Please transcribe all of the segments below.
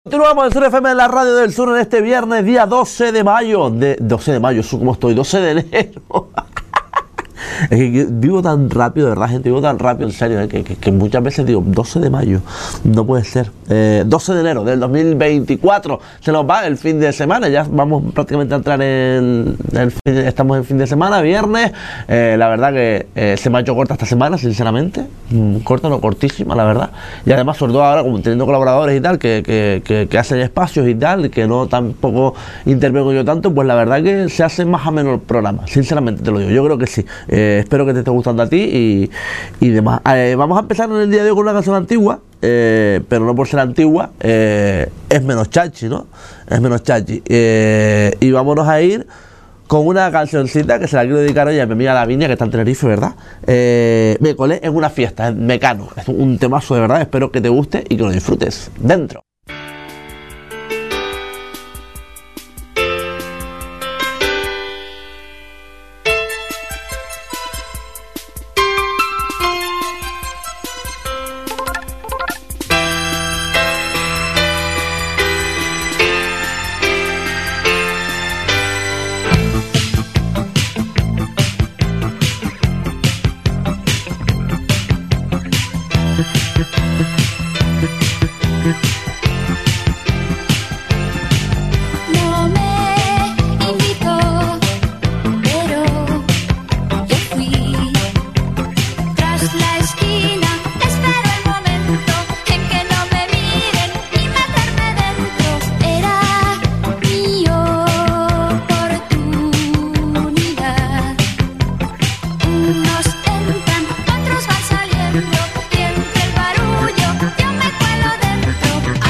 Continuamos en Sur FM, en la radio del sur, en este viernes, día 12 de mayo. 12 de mayo, ¿cómo estoy? 12 de enero. Es que vivo tan rápido, de verdad, gente, vivo tan rápido, en serio, que muchas veces digo, 12 de mayo, no puede ser. 12 de enero del 2024, se nos va el fin de semana, ya vamos prácticamente a entrar estamos en fin de semana, viernes. La verdad que se me ha hecho corta esta semana, sinceramente, corta, no cortísima, la verdad. Y además, sobre todo ahora, como teniendo colaboradores y tal, que hacen espacios y tal, que no tampoco intervengo yo tanto, pues la verdad que se hace más ameno el programa, sinceramente te lo digo, yo creo que sí. Espero que te esté gustando a ti y demás. Vamos a empezar en el día de hoy con una canción antigua, pero no por ser antigua, es menos chachi, ¿no? Es menos chachi. Y vámonos a ir con una cancioncita que se la quiero dedicar hoy a mi amiga Lavinia, que está en Tenerife, ¿verdad? Me colé en una fiesta, en Mecano. Es un temazo de verdad, espero que te guste y que lo disfrutes. Dentro. Otros van saliendo y entre el barullo yo me cuelo dentro.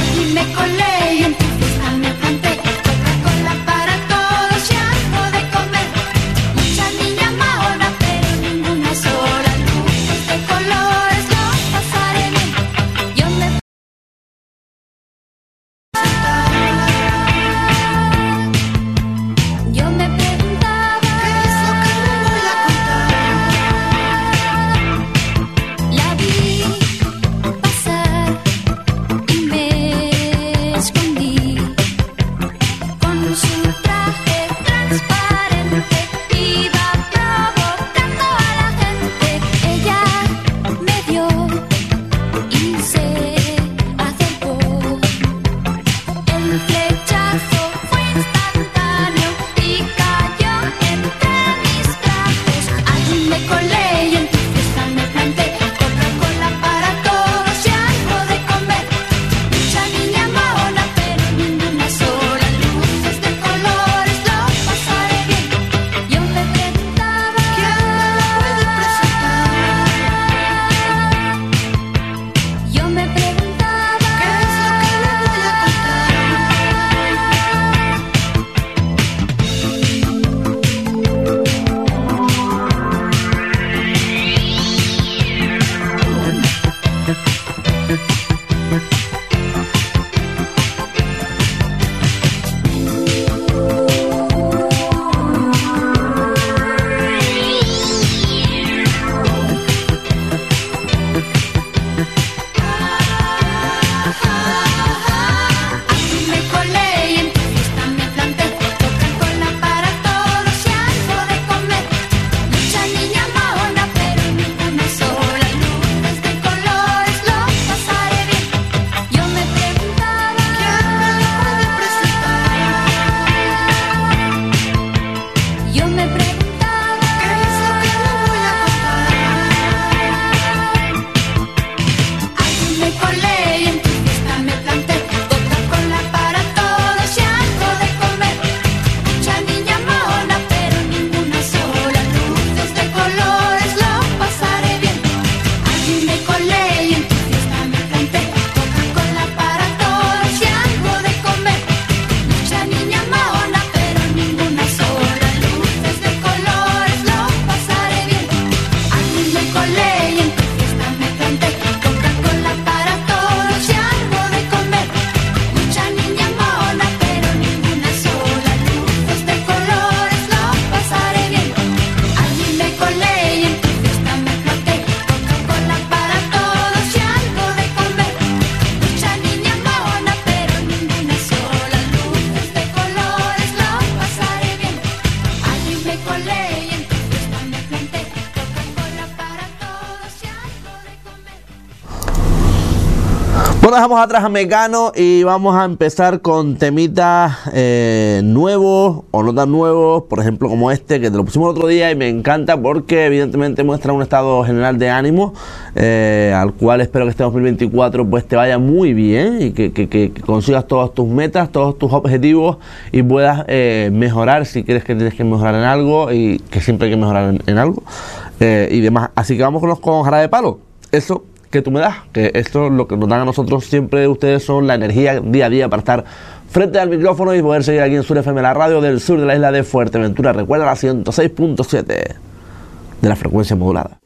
Bueno, dejamos atrás a Mecano y vamos a empezar con temitas nuevos o no tan nuevos, por ejemplo como este que te lo pusimos el otro día y me encanta porque evidentemente muestra un estado general de ánimo al cual espero que este 2024 pues te vaya muy bien y que consigas todas tus metas, todos tus objetivos y puedas mejorar si crees que tienes que mejorar en algo y que siempre hay que mejorar en algo y demás. Así que vámonos con Jarabe de Palo. Eso que tú me das, que esto lo que nos dan a nosotros siempre ustedes son la energía día a día para estar frente al micrófono y poder seguir aquí en Sur FM, la radio del sur de la isla de Fuerteventura. Recuerda la 106.7 de la frecuencia modulada.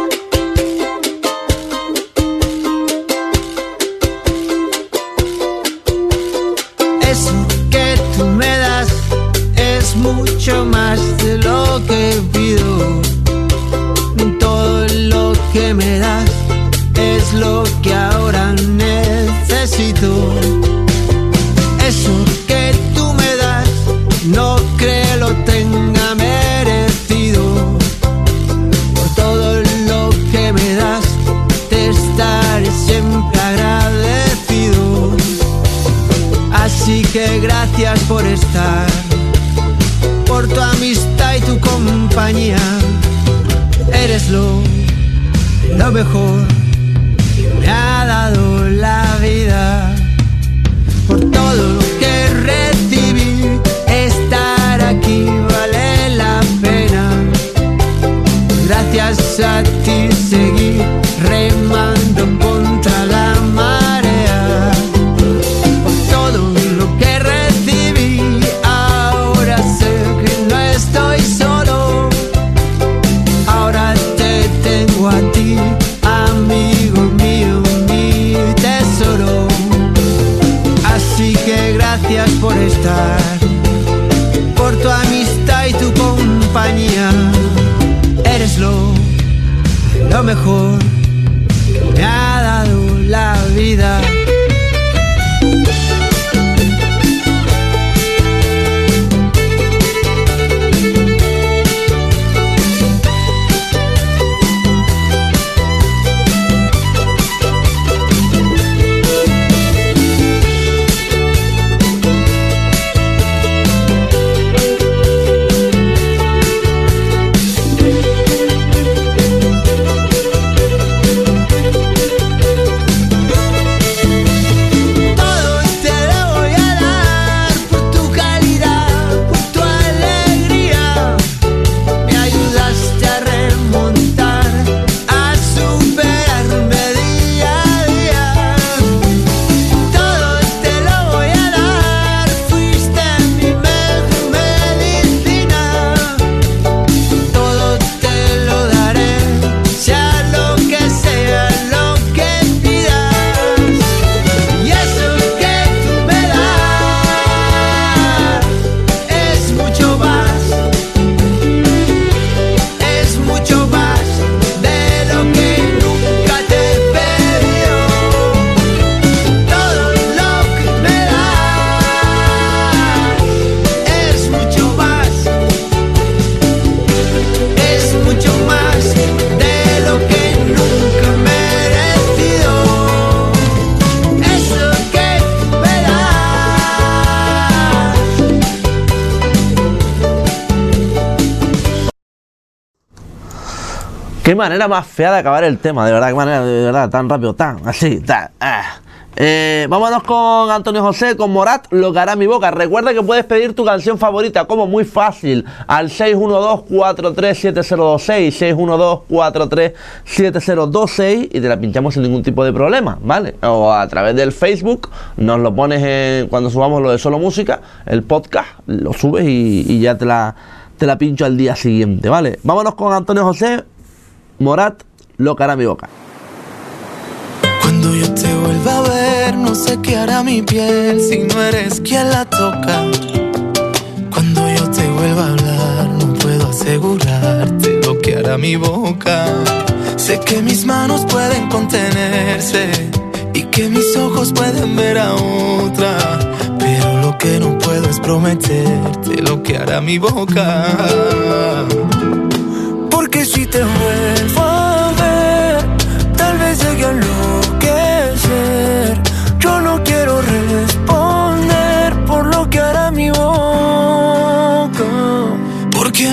Eso que tú me das es mucho más de lo que pido. Todo lo que me das es lo que ahora necesito. Eso que tú me das no creo lo tenga merecido. Por todo lo que me das te estaré siempre agradecido. Así que gracias por estar, por tu amistad y tu compañía. Eres lo mejor me ha dado la vida. Por todo lo que recibí, estar aquí vale la pena. Gracias a ti seguí remando contra la marea. Por todo lo que recibí, ahora sé que no estoy solo. Ahora te tengo a ti, amigo mío, mi tesoro. Así que gracias por estar, por tu amistad y tu compañía. Eres lo mejor que me ha dado la vida. Qué manera más fea de acabar el tema, de verdad, qué manera, de verdad, tan rápido, tan así, tan. Vámonos con Antonio José, con Morat, Lo que hará mi boca. Recuerda que puedes pedir tu canción favorita, como muy fácil, al 612-437026, 612-437026 y te la pinchamos sin ningún tipo de problema, ¿vale? O a través del Facebook, nos lo pones cuando subamos lo de Solo Música, el podcast, lo subes y ya te la pincho al día siguiente, ¿vale? Vámonos con Antonio José, Morat, Lo que hará mi boca. Cuando yo te vuelva a ver, no sé qué hará mi piel si no eres quien la toca. Cuando yo te vuelva a hablar, no puedo asegurarte lo que hará mi boca. Sé que mis manos pueden contenerse y que mis ojos pueden ver a otra, pero lo que no puedo es prometerte lo que hará mi boca. Porque si te vuelvo a ver, tal vez llegue a enloquecer.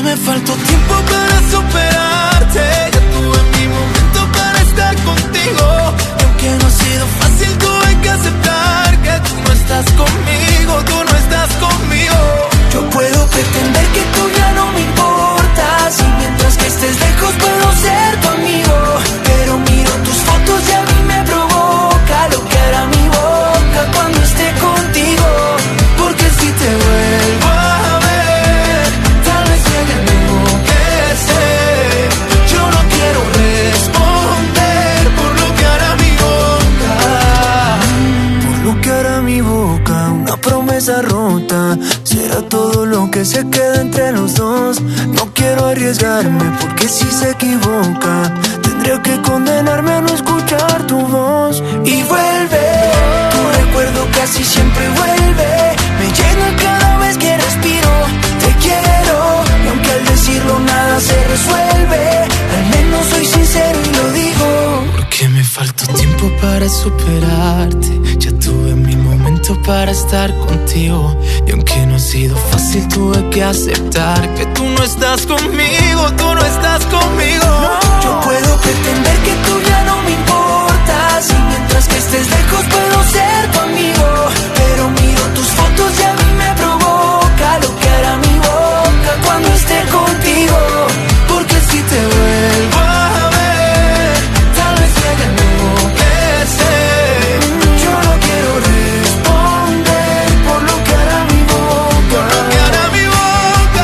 me faltó tiempo para superarte. Ya tuve mi momento para estar contigo. Y aunque no ha sido fácil, tuve que aceptar que tú no estás conmigo, tú no estás conmigo. Yo puedo pretender que tú ya no me importas, y mientras que estés lejos puedo ser tu amigo. Pero miro tus fotos y a mí me provoca lo que hará mi boca cuando esté contigo. Porque si te vuelvo a ver, tal vez llegue a enloquecer. Yo no quiero responder por lo que hará mi boca. Por lo que hará mi boca, una promesa rota. Será todo lo que se queda entre los dos. No quiero arriesgarme porque si se equivoca, tendría que condenarme a no escuchar tu voz. Y vuelve, tu recuerdo casi siempre vuelve. Me llena cada vez que respiro. Te quiero, y aunque al decirlo nada se resuelve, al menos soy sincero y lo digo. Porque me faltó tiempo para superarte. Ya tuve mi momento para estar contigo. Y aunque no ha sido fácil, tuve que aceptar que tú no estás conmigo, tú no estás conmigo. No. Yo puedo pretender que tú ya no me importas, y mientras que estés lejos puedo ser tu amigo. Pero miro tus fotos y a mí me provoca lo que hará mi boca cuando esté contigo. Porque si te vuelvo a ver, tal vez llegue a enloquecer. Yo no quiero responder por lo que hará mi boca, por lo que hará mi boca.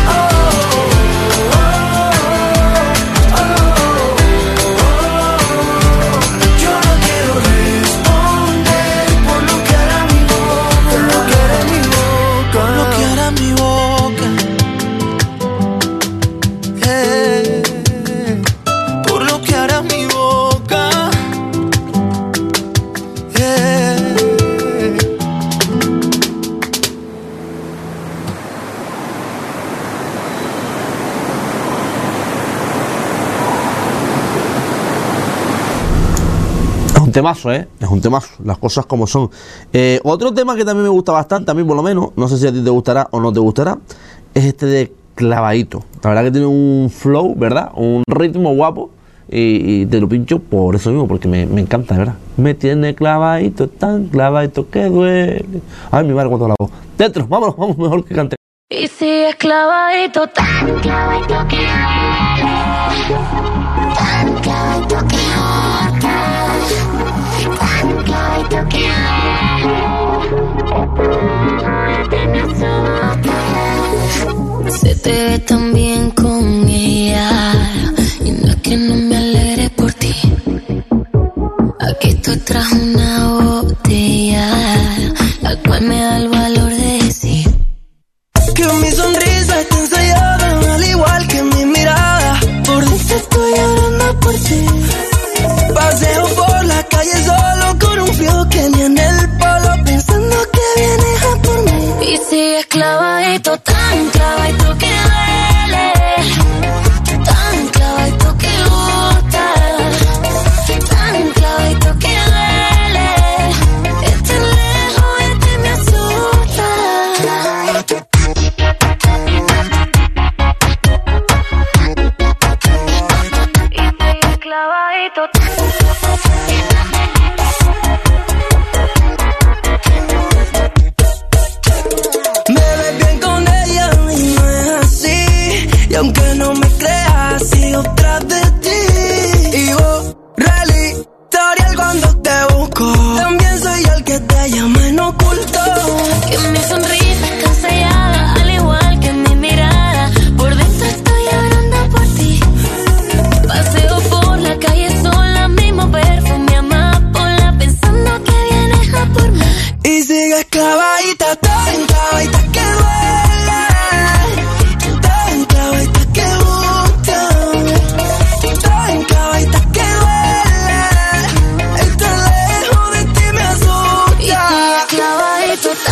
Yo no quiero responder por lo que hará mi boca, por lo que hará mi boca, por lo que hará mi boca. Por lo que hará mi boca. Es un temazo, ¿eh? Es un temazo, las cosas como son. Otro tema que también me gusta bastante, a mí por lo menos, no sé si a ti te gustará o no te gustará, es este de Clavadito. La verdad que tiene un flow, ¿verdad? Un ritmo guapo. Y te lo pincho por eso mismo, porque me encanta, ¿verdad? Me tiene clavadito, tan clavadito que duele. Ay, mi madre, cuánto la voz. Dentro, vámonos, vamos, mejor que cante. Y si es clavadito, tan clavadito que duele, tan clavadito que gusta, tan clavadito que duele, me asusta. Se te ve tan bien con ella, y no es que no me alegre por ti. Aquí estoy tras una botella, la cual me da el valor de decir Que mi sonrisa está ensayada, al igual que mi mirada. Por dentro estoy llorando por ti. Paseo por la calle solo con un frío que ni en el polo, pensando que vienes a por mí. y sigues clavadito, tan clavadito que duele, tan clavadito que gusta, tan clavadito que duele. Estar lejos de ti me asusta. Y sigues clavadito. Me ves bien con ella y no es así. Y aunque no me creas, sigo tras de ti. Y borra el historial cuando te busco. También soy yo el que te llama en oculto. Que mi sonrisa está ensayada, al igual que mi mirada. Por dentro estoy llorando por ti. Paseo por la calle sola, mismo perfume amapola, pensando que vienes a por mí. Y sigues clavadita, tan clavadita que duele, tan clavadita que gusta, tan clavadita que duele. Estar lejos de ti me Y asusta. sigues clavadito,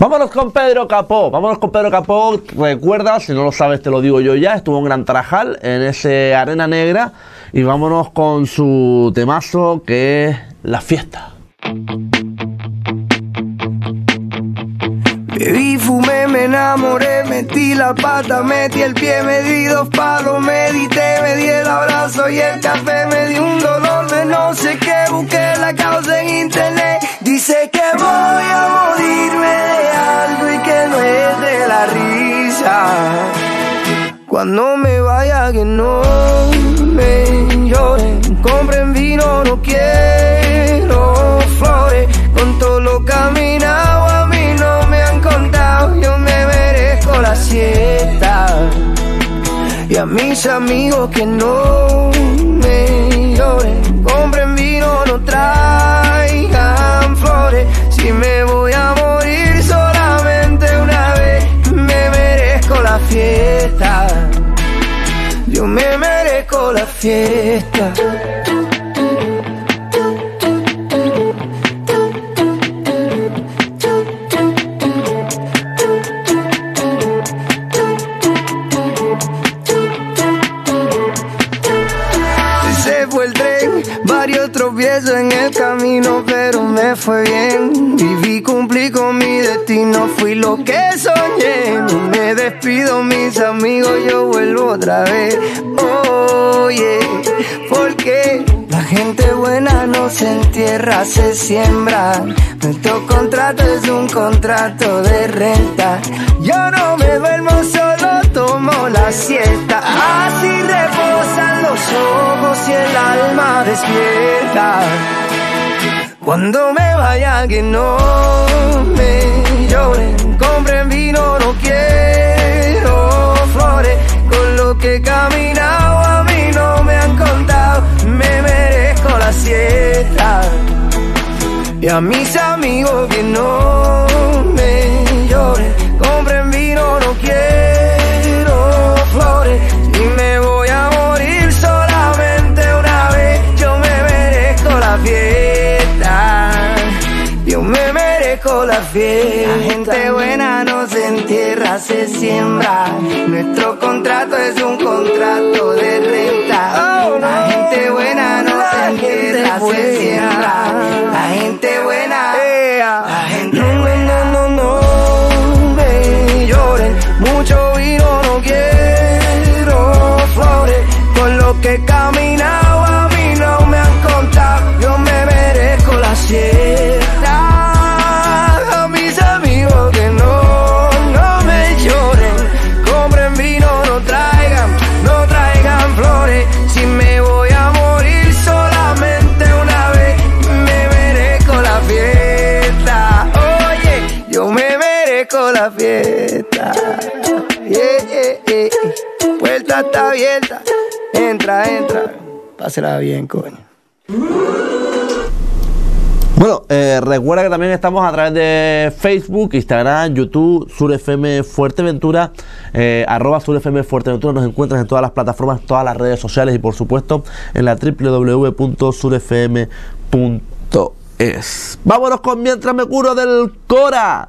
Vámonos con Pedro Capó. Recuerda, si no lo sabes te lo digo yo ya, estuvo en Gran Tarajal, en ese Arena Negra. Y vámonos con su temazo que es La Fiesta. Bebí, fumé, me enamoré, metí la pata, metí el pie, me di 2 palos, medité, me di el abrazo y el café, me di un dolor de no sé qué, busqué la causa en internet, dice que voy a morirme de algo y que no es de la risa, cuando me vaya que no me lloren, compren vino, no quiero flores, con todo lo caminado a mí no me han contado, yo me merezco la siesta, y a mis amigos que no me lloren, compren vino, no traigan flores, si me voy a morir solamente una vez, me merezco la fiesta, yo me merezco la fiesta. Varios tropiezos en el camino, pero me fue bien. Viví, cumplí con mi destino, fui lo que soñé. No me despido, mis amigos, yo vuelvo otra vez. Oye, porque la gente buena no se entierra, se siembra. Nuestro contrato es un contrato de renta. Yo no me duermo, solo tomo la siesta. Así reposan los ojos y el alma despierta. Cuando me vaya que no me lloren, compren vino, no quiero flores, con lo que he caminado a mí no me han contado, me merezco la siesta, y a mis amigos que no me lloren, compren vino, no quiero flores, y me voy a morir solamente una vez, yo me merezco la fiesta, yo me merezco la fiesta. La gente buena no se entierra, se siembra. Nuestro contrato es un contrato de renta. La gente buena no se entierra, se siembra. La gente buena, la gente buena, no me lloren. Mucho vino, no quiero flores. Con lo que he caminado a mí no me han contado, yo me merezco la siesta. A mis amigos que no me lloren, compren vino, no traigan flores, si me voy a morir solamente una vez, me merezco la fiesta. Oye, yo me merezco la fiesta. Puerta está abierta, entra, pásela bien, coño. Bueno, recuerda que también estamos a través de Facebook, Instagram, YouTube, Sur FM Fuerteventura, @Sur FM Fuerteventura. Nos encuentras en todas las plataformas, todas las redes sociales y por supuesto en la www.surfm.es. Vámonos con Mientras me curo del Cora.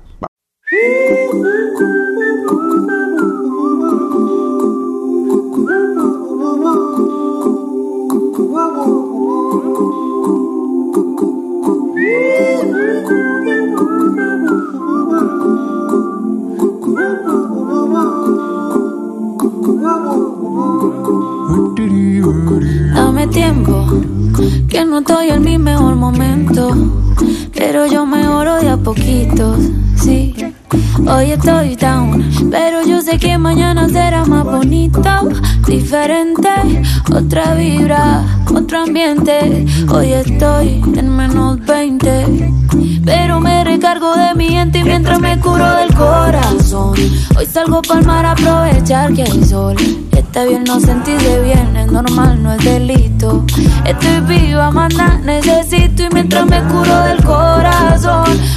Dame tiempo, que no estoy en mi mejor momento, pero yo mejoro de a poquito, sí. Hoy estoy down, pero yo sé que mañana será más bonito, diferente, otra vibra, otro ambiente. Hoy estoy en menos 20, pero me recargo de mi gente y mientras me curo del corazón. Hoy salgo pa'l mar a aprovechar que hay sol. Está bien no sentirse bien, es normal, no es delito. Estoy viva, más nada necesito y mientras me curo del corazón.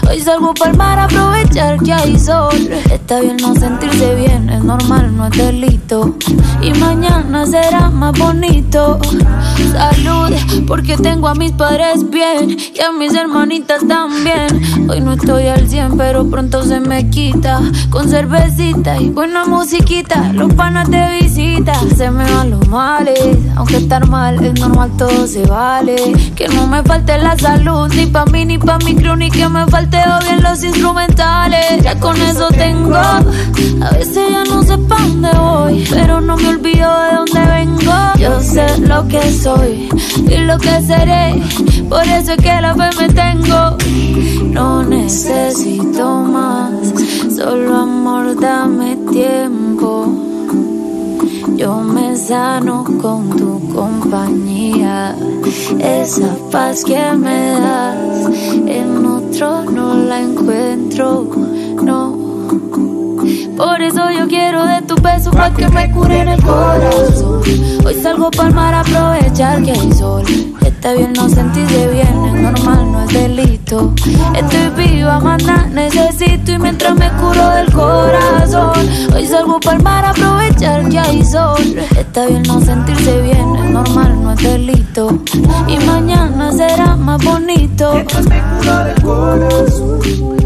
Hoy salgo pa'l mar a aprovechar que hay sol. Está bien no sentirse bien, es normal, no es delito. Y mañana será más bonito. Salud, porque tengo a mis padres bien y a mis hermanitas también. Hoy no estoy al 100, pero pronto se me quita. Con cervecita y buena musiquita, los panas de visita. Se me van los males, aunque estar mal es normal, todo se vale. Que no me falte la salud, ni pa' mí ni pa' mi crew, ni que me falte bien los instrumentales. Ya con eso tengo, a veces ya no sé pa' dónde voy, pero no me olvido de dónde vengo. Yo sé lo que soy y lo que seré, por eso es que la fe me tengo. No necesito más, solo amor, dame tiempo. Yo me sano con tu compañía. Esa paz que me das, en otro no la encuentro, no. Por eso yo quiero de tu beso pa' que me cure en el corazón. Hoy salgo pa'l mar a aprovechar que hay sol. Está bien no sentirse bien, es normal, no es delito. Estoy viva, más nada necesito. Y mientras me curo del corazón, hoy salgo pa'l mar a aprovechar que hay sol. Está bien no sentirse bien, es normal, no es delito. Y mañana será más bonito. Mientras me curo del corazón.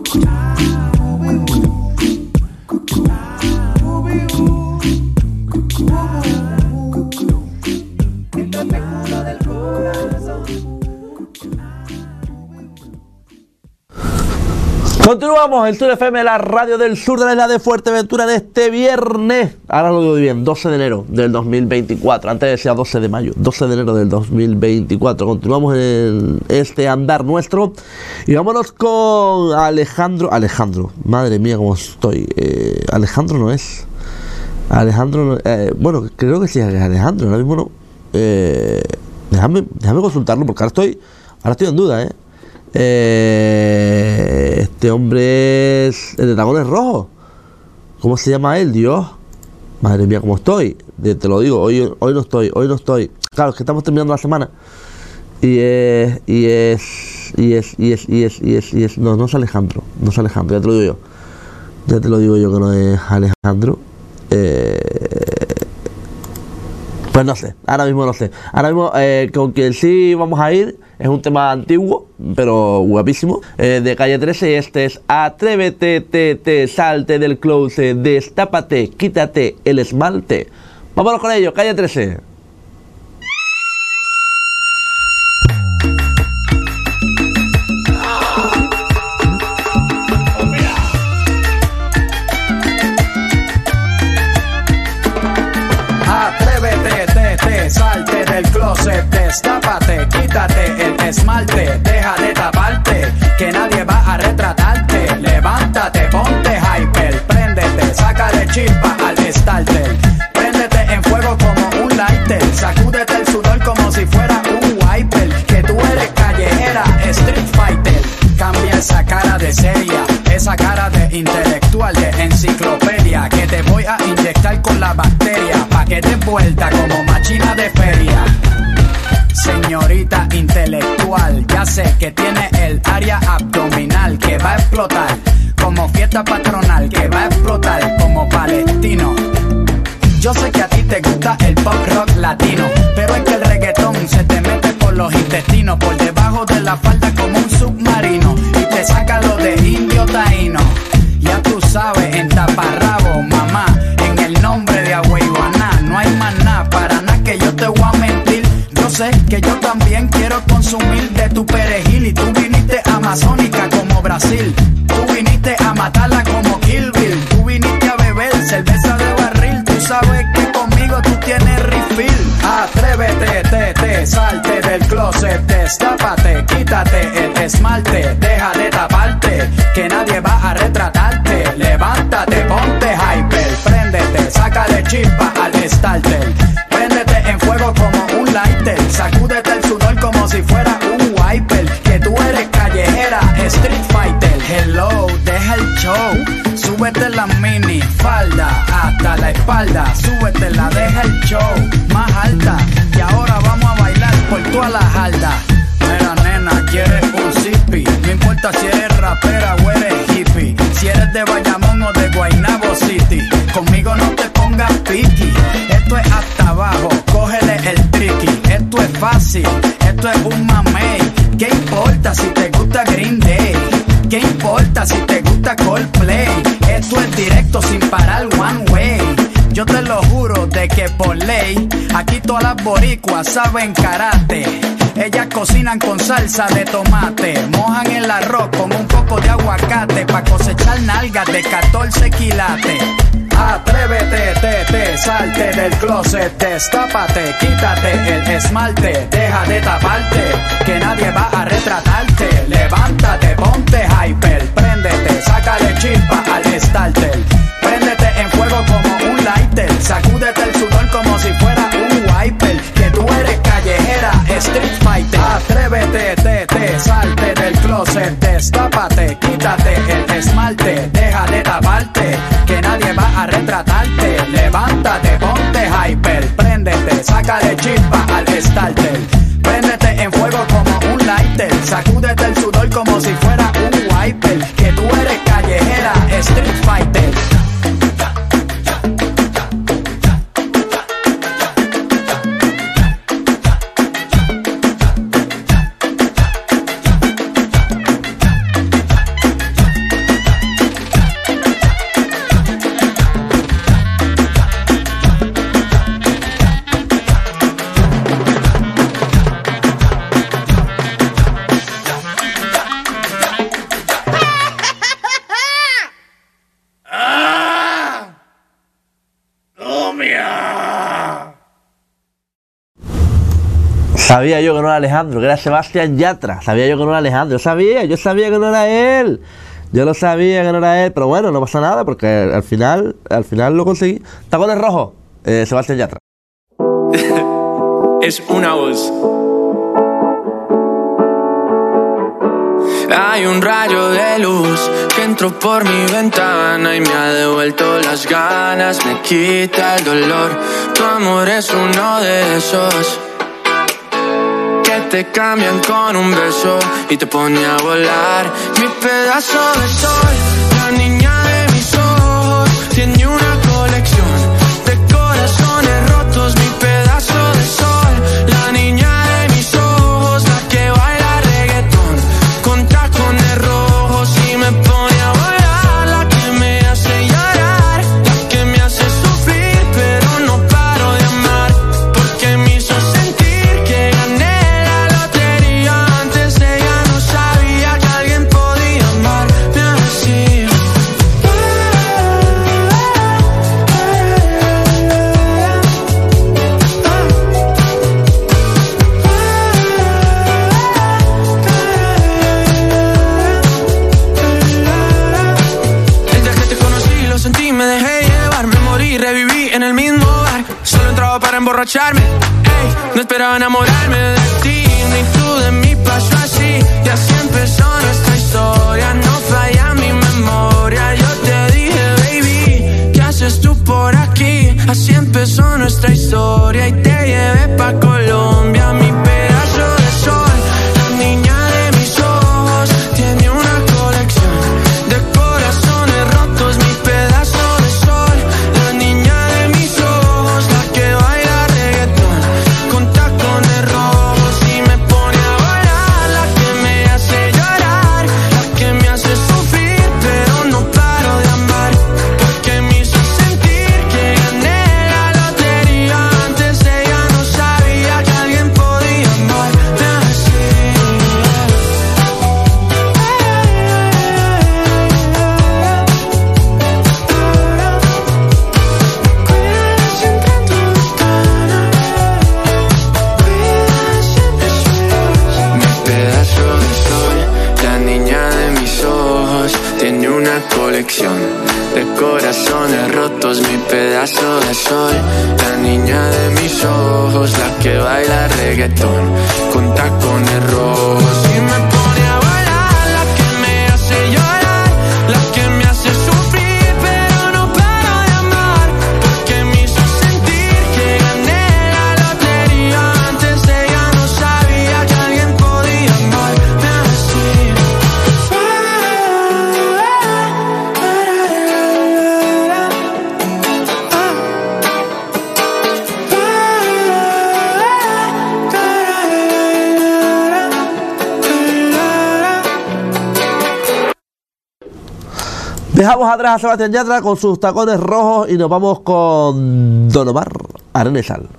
Continuamos en Sur FM, la radio del sur de la isla de Fuerteventura, en este viernes, ahora lo digo bien, 12 de enero del 2024, antes decía 12 de mayo, 12 de enero del 2024. Continuamos en este andar nuestro y vámonos con Alejandro, madre mía cómo estoy, Alejandro no es, bueno, creo que sí es Alejandro, ahora mismo no, déjame consultarlo porque ahora estoy en duda, este hombre es el de Dragones Rojos. ¿Cómo se llama él? Dios, madre mía cómo estoy, te lo digo, hoy no estoy. Claro, es que estamos terminando la semana y es no es Alejandro, ya te lo digo yo que no es Alejandro. Pues no sé, ahora mismo no sé. Ahora mismo con quien sí vamos a ir es un tema antiguo, pero guapísimo, de Calle 13. Este es Atrévete, salte del closet, destápate, quítate el esmalte. Vámonos con ello, Calle 13. Salte del closet, destápate, quítate el esmalte, deja de taparte, que nadie va a retratarte. Levántate, ponte hyper, préndete, sácale chispa al starter. Préndete en fuego como un lighter, sacúdete el sudor como si fuera un wiper. Que tú eres callejera, street fighter. Cambia esa cara de seria, esa cara de intelectual, de enciclopedia, que te voy a inyectar con la bacteria, pa' que te vuelta como machina de feria. Señorita intelectual, ya sé que tiene el área abdominal que va a explotar como fiesta patronal, que va a explotar como palestino. Yo sé que a ti te gusta el pop rock latino, pero es que el reggaetón se te mete por los intestinos, por debajo de la falda como un submarino, y te saca lo de indio taíno. Ya tú sabes, en taparrabo, mamá, en el nombre de Agüeyuaná, no hay más nada, para nada que yo te voy a mentir. Yo sé que yo también quiero consumir de tu perejil, y tú viniste amazónica como Brasil, tú viniste a matarla como Kill Bill, tú viniste a beber cerveza de barril, tú sabes que conmigo tú tienes refill. Atrévete, salte del closet, destápate, quítate el esmalte, deja de taparte, que nadie va a retratarte. Levántate, ponte hyper, préndete, sácale chispa al starter. Préndete en fuego como un lighter, sacúdete el sudor como si fuera un wiper. Que tú eres callejera, street fighter. Hello, deja el show, súbete la mini falda hasta la espalda, súbetela, deja el show más alta, y ahora vamos a bailar por toda la jarda. Mira nena, quieres un zippy, no importa si eres rap importa si te gusta Green Day? ¿Qué importa si te gusta Coldplay? Esto es directo sin parar one way. Yo te lo juro de que por ley aquí todas las boricuas saben karate. Ellas cocinan con salsa de tomate, mojan el arroz con un poco de aguacate pa' cosechar nalgas de 14 quilates. Atrévete, salte del closet, destápate, quítate el esmalte, deja de taparte, que nadie va a retratarte. Levántate, ponte hyper, préndete, sácale chispa al starter. Préndete en fuego como un lighter, sacúdete el sudor como si fuera un wiper, que tú eres callejera, street fighter. Atrévete, salte del closet, destápate, quítate el esmalte, deja de taparte, que nadie va a retratarte. Levántate, ponte hyper, préndete, sácale chispa al starter. Préndete en fuego como un lighter, sacúdete el sudor como si fuera un wiper, que tú eres callejera, street fighter. Sabía yo que no era Alejandro, que era Sebastián Yatra. Sabía yo que no era Alejandro. Yo sabía que no era él. Yo lo sabía que no era él. Pero bueno, no pasa nada porque al final lo conseguí. Tacones rojos, Sebastián Yatra. Es una voz. Hay un rayo de luz que entró por mi ventana y me ha devuelto las ganas, me quita el dolor. Tu amor es uno de esos que te cambian con un beso y te pone a volar. Mi pedazo de sol, la niña de mis ojos, tiene una colección de corazones rotos. Mi pedazo de sol, la niña de mis ojos, la que baila reggaetón con tacones rojos y me pone a volar. La que me hace llorar, la que me hace sufrir, pero no paro de amar, porque me hizo sentir que gané. Para emborracharme, ey, no esperaba enamorarme de ti, ni tú de mí, pasó así, y así empezó nuestra historia, no falla mi memoria. Yo te dije, baby, ¿qué haces tú por aquí? Así empezó nuestra historia y te llevé pa' Colombia. Mi pedazo de sol, la niña de mis ojos, tiene una colección de corazones rotos. Mi pedazo de sol, la niña de mis ojos, la que baila reggaetón con tacones rojos y me pone a volar. La que me hace llorar, la que me hace sufrir, pero no paro de amar, porque me hizo sentir que gané la lotería. Antes de ella no sabía que alguien podía amarme así. Mi pedazo de sol, la niña de mis ojos, tiene una colección de corazones rotos. Mi pedazo de sol, la niña de mis ojos, la que baila reggaetón con tacones rojos y me pone a volar. La que me hace llorar, la que me hace sufrir, pero no paro de amar, porque me hizo sentir que gané la lotería. Antes de ella no sabía que alguien podía amarme así. Dejamos atrás a Sebastián Yatra con sus tacones rojos y nos vamos con Don Omar, Arena y Sal.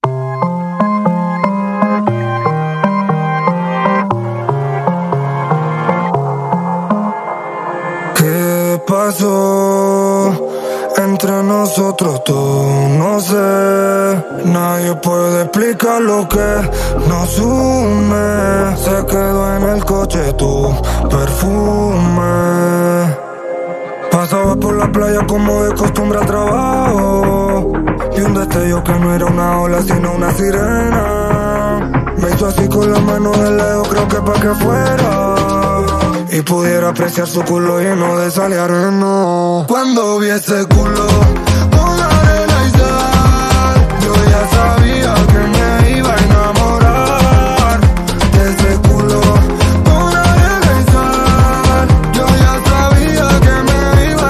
¿Qué pasó entre nosotros dos? No sé, nadie puede explicar lo que nos une. Se quedó en el coche tu perfume. Pasaba por la playa como de costumbre al trabajo. Vi un destello que no era una ola sino una sirena. Me hizo así con la mano de lejos, creo que pa' que fuera y pudiera apreciar su culo lleno de sal y arena. Cuando vi ese culo con arena y sal, yo ya sabía que me iba a enamorar de ese culo con arena y sal. Yo ya sabía que me iba a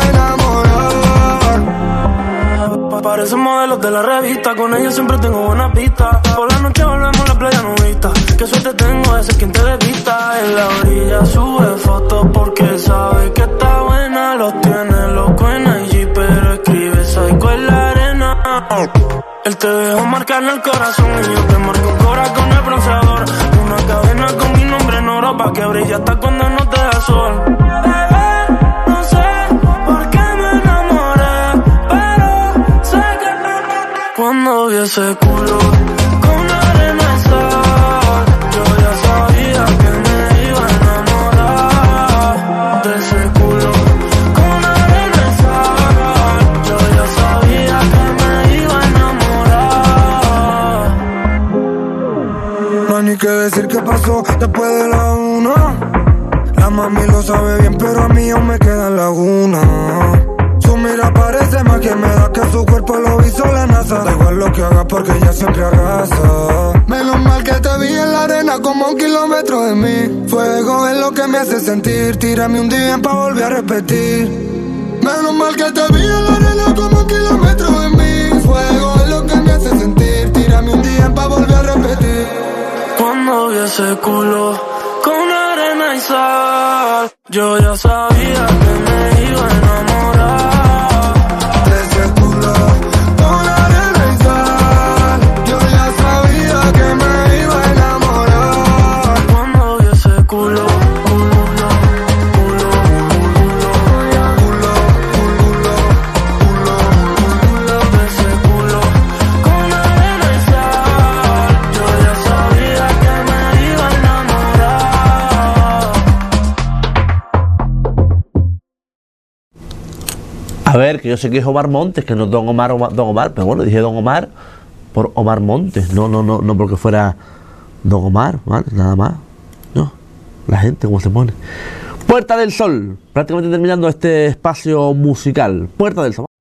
enamorar. Parecen modelos de la revista, con ellos siempre tengo buena pista. Por la noche volvemos a la playa nudista. Qué suerte tengo de ser quien te desvista. En la orilla sube fotos porque sabe que está buena. Los tiene loco en IG, pero escribe psycho en la arena. Él te dejó marcar en el corazón y yo te marco un cora con el bronceador. Una cadena con mi nombre en oro pa' que brille hasta cuando no te da sol. Bebé, no sé por qué me enamoré, pero sé que cuando vi ese culo con arena y sal, yo ya sabía que me iba a enamorar de ese culo con arena y sal. Yo ya sabía que me iba a enamorar. No hay ni que decir qué pasó después de la 1. La mami lo sabe bien, pero a mí aún me queda laguna. Su mira parece más que me da que su cuerpo lo hizo la NASA. Da igual lo que haga porque ella siempre arrasa. Menos mal que te vi en la arena como a 1 kilómetro de mí. Fuego es lo que me hace sentir. Tírame un día pa' volver a repetir. Menos mal que te vi en la arena como a 1 kilómetro de mí. Fuego es lo que me hace sentir. Tírame un día pa' volver a repetir. Cuando vi ese culo con arena y sal, yo ya sabía que me iba a enamorar de ese culo con arena y sal. Yo ya sabía que me iba a enamorar. Cuando vi ese culo, de ese culo con arena y sal, yo ya sabía que me iba a enamorar. A ver, que yo sé que es Omar Montes, que no es Don Omar, pero bueno, dije Don Omar por Omar Montes, no porque fuera Don Omar, ¿vale? Nada más. No, la gente cómo se pone. Puerta del Sol, prácticamente terminando este espacio musical. Puerta del Sol.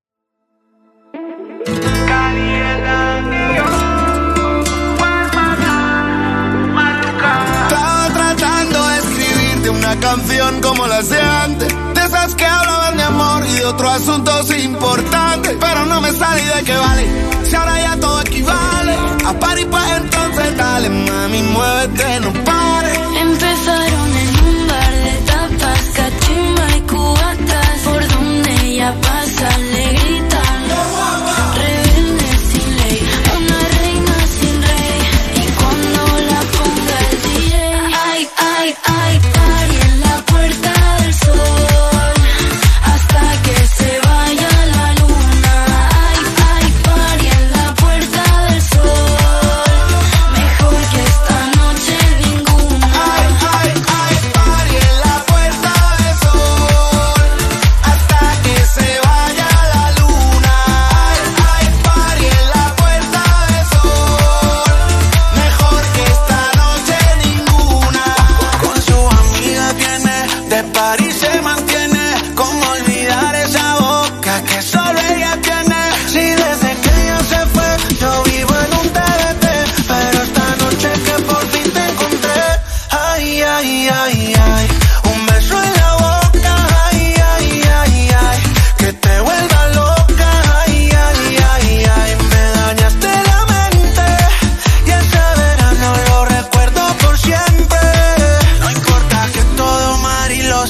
Estaba tratando de escribirte una canción como las de antes, de esas que hablaban de amor y de otros asuntos importantes, pero no me salí de qué vale, si ahora ya todo equivale a party, pues entonces dale, mami, muévete, no pares. Empezaron en un bar de tapas, cachimba y cubatas. Por donde ella pasa le gritan rebelde sin ley, una reina sin rey. Y cuando la ponga el DJ, ay, ay, ay, party en la Puerta del Sol hasta que se vaya la luna. Ay, ay, party en la Puerta del Sol, mejor que esta noche ninguna. Ay, ay, ay, party en la Puerta del Sol hasta que se vaya la luna. Ay, ay, party en la Puerta del Sol, mejor que esta noche ninguna. Con su amiga viene, de party se mantiene, como olvidar esa boca que solo ella tiene. Si desde que ella se fue, yo vivo en un TBT, pero esta noche que por fin te encontré, ay, ay, ay, ay, un beso en la boca, ay, ay, ay, ay, que te vuelva loca, ay, ay, ay, ay, me dañaste la mente y ese verano lo recuerdo por siempre. No importa que todo mal y lo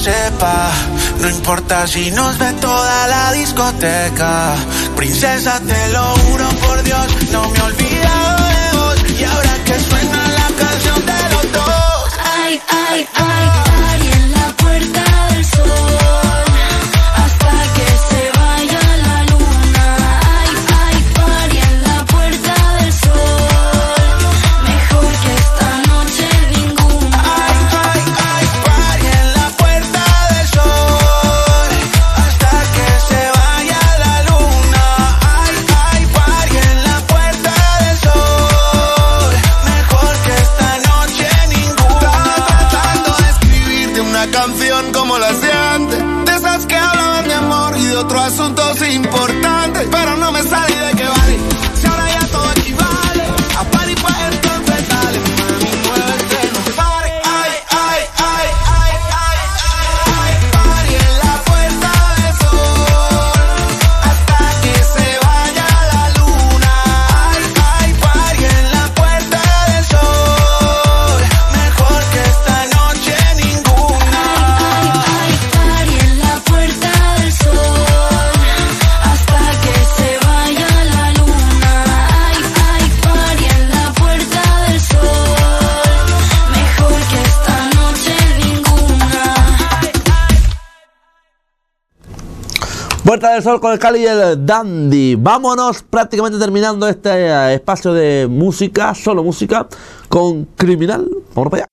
sepa. No importa si nos ve toda la discoteca. Princesa, te lo juro por Dios, no me he olvidado de vos. Y ahora que suena la canción de los dos. Ay, ay, ay, ay, en la puerta del sol, hasta que se vaya la luna. Ay, ay, ay, en la puerta del sol, mejor que esta noche ninguna. Ay, ay, ay, party en la puerta del sol, hasta que se vaya la luna. Ay, ay, party en la puerta del sol, mejor que esta noche ninguna. Estaba tratando de escribirte una canción como las de antes, de esas que hablaban de amor y de otros asuntos importantes, pero no me salí de que vale. Si ahora ya todo equivale a party, pues entonces dale, mami, muévete, no pare. Ay, ay, ay, ay, ay, ay, party en la puerta del sol, hasta que se vaya la luna. Ay, ay, party en la puerta del sol, mejor que esta noche ninguna. Ay, ay, en la puerta del sol, hasta que se vaya la luna. Ay, ay, ay, en la puerta del sol, mejor que esta noche ninguna. Puerta del Sol con el Cali y el Dandy. Vámonos, prácticamente terminando este espacio de música, solo música, con Criminal. Vamos para allá.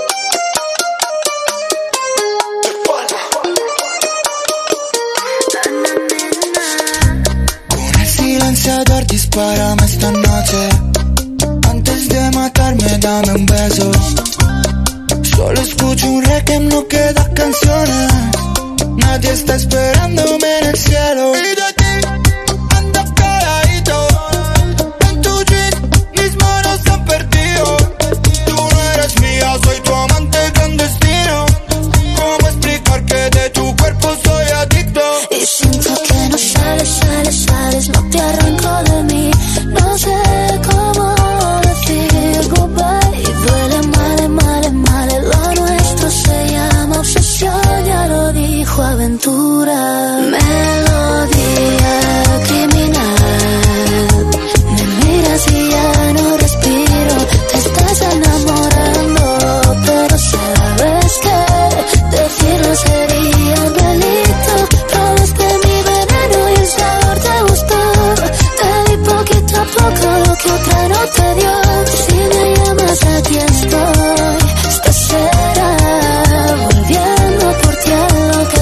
Con el silenciador dispárame esta noche. Antes de matarme dame un beso. Solo escucho un requiem, no quedan canciones. Nadie está esperándome en el cielo. Y de ti ando calladito. En tu jeans mis manos se han perdido. Tú no eres mía, soy tu amante clandestino. ¿Cómo explicar que de tu cuerpo soy adicto? Y siento que no sales, no te arranco de mí. No sé cómo decir goodbye. Y duele mal, lo nuestro se llama obsesión. Ya lo dijo Aventura. Melodía criminal. Me miras y ya no respiro. Te estás enamorando, pero sabes que decirlo sería un delito. Probaste mi veneno y el sabor te gustó. Te di poquito a poco lo que otra no te dio. Si me llamas aquí estoy. Esto será volviendo por ti a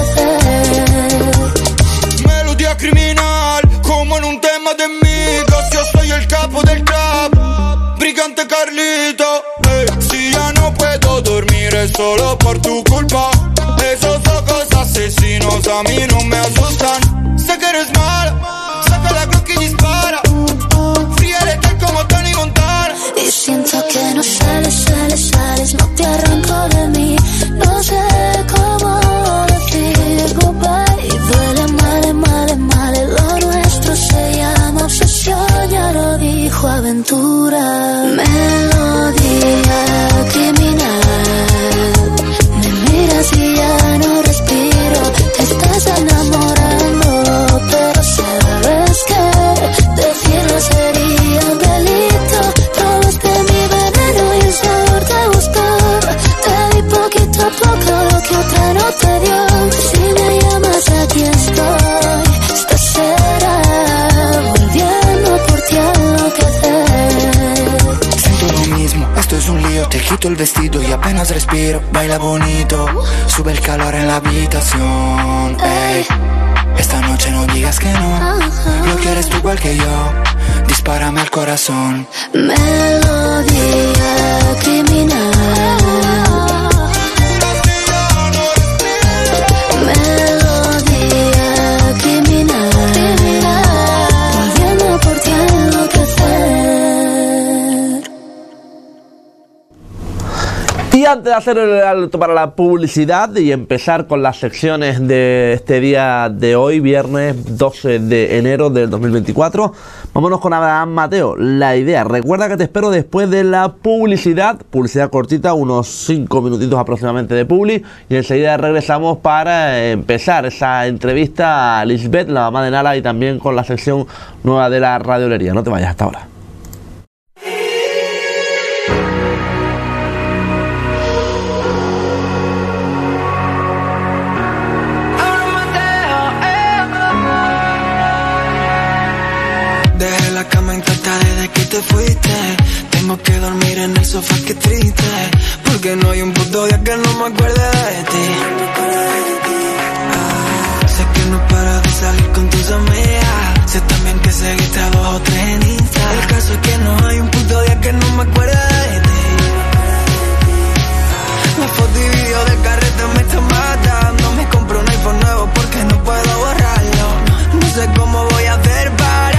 enloquecer. Melodía criminal, como en un tema de amigos. Yo soy el capo del trap, brigante Carlito. Si ya no puedo dormir es solo por tu culpa. Esos ojos asesinos a mí no me asustan. Sé que eres mala, saca la Glock y dispara. Fría letal como Tony Montana. Y siento que no sales, no te arranco de mí. No sé cómo decir goodbye. Y duele mal, lo nuestro se llama obsesión. Ya lo dijo Aventura. Melodía criminal. Me miras y ya no respiro. Te estás enamorando, pero sabes que decirlo sería un delito. Probaste mi veneno y el sabor te gustó. Te di poquito a poco lo que otra no te dio. Si me llamas aquí estoy. Esto será volviendo por ti a enloquecer. Siento lo mismo, esto es un lío. Te quito el vestido y apenas respiro. Baila bonito, sube el calor en la habitación. Ey, esta noche no digas que no. Lo quieres tú igual que yo. Dispárame al corazón. Melodía criminal. Melodía criminal. Volviendo por ti a enloquecer. Y Y antes de hacer el alto para la publicidad y empezar con las secciones de este día de hoy, viernes 12 de enero del 2024, vámonos con Abraham Mateo. La idea, recuerda que te espero después de la publicidad cortita, unos 5 minutitos aproximadamente de publi, y enseguida regresamos para empezar esa entrevista a Lisbeth, la mamá de Nala, y también con la sección nueva de la radiolería. No te vayas, hasta ahora. Te fuiste, tengo que dormir en el sofá, qué triste, porque no hay un puto día que no me acuerde de ti. Sé que no paras de salir con tus amigas, sé también que seguiste a 2 o 3 en Insta. El caso es que no hay un puto día que no me acuerde de ti. La foto y video del carrete me está matando, me compro un iPhone nuevo porque no puedo borrarlo. No sé cómo voy a hacer para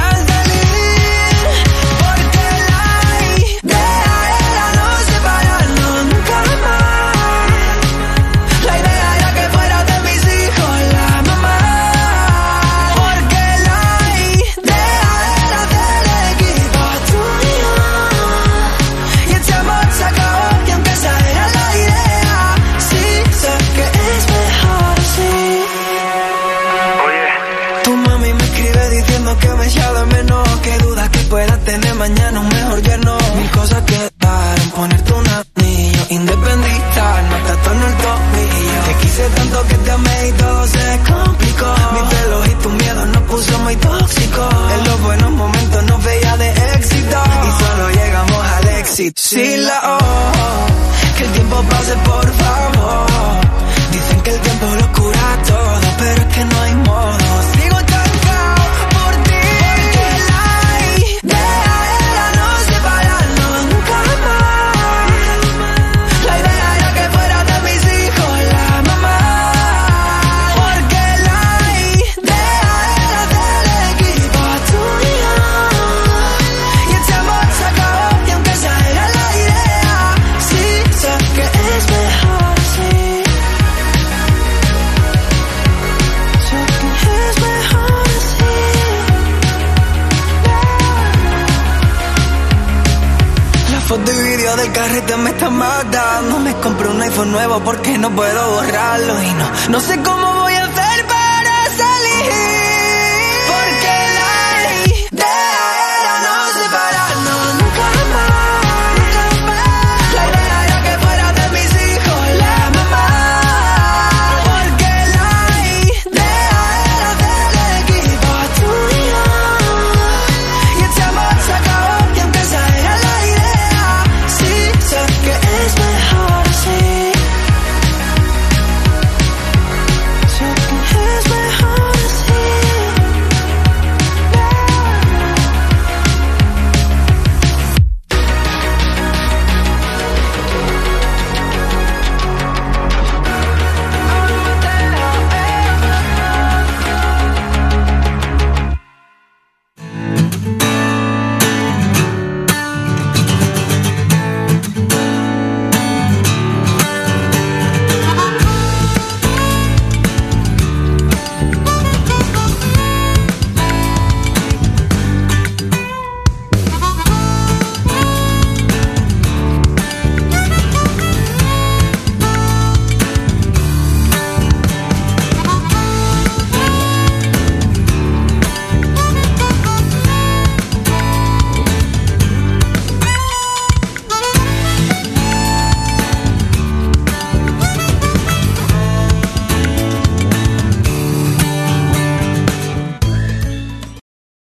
mañana un mejor yerno. 1000 cosas quedaron, ponerte un anillo, independista, no te atorno el tobillo. Te quise tanto que te amé y todo se complicó. Mi celos y tu miedo nos puso muy tóxico. En los buenos momentos nos veía de éxito y solo llegamos al éxito. Sí, que el tiempo pase por favor. Dicen que el tiempo lo cura todo, pero es que no hay modo. Sigo estancado por ti, porque la idea era no separarnos nunca más. La idea era que fueras de mis hijos la mamá, porque la idea era del equipo tuyo. Y este amor se acabó y aunque esa era la idea, sí sé que es mejor así. Foto y video del carrete me están matando. Me compré un iPhone nuevo porque no puedo borrarlo. Y no sé cómo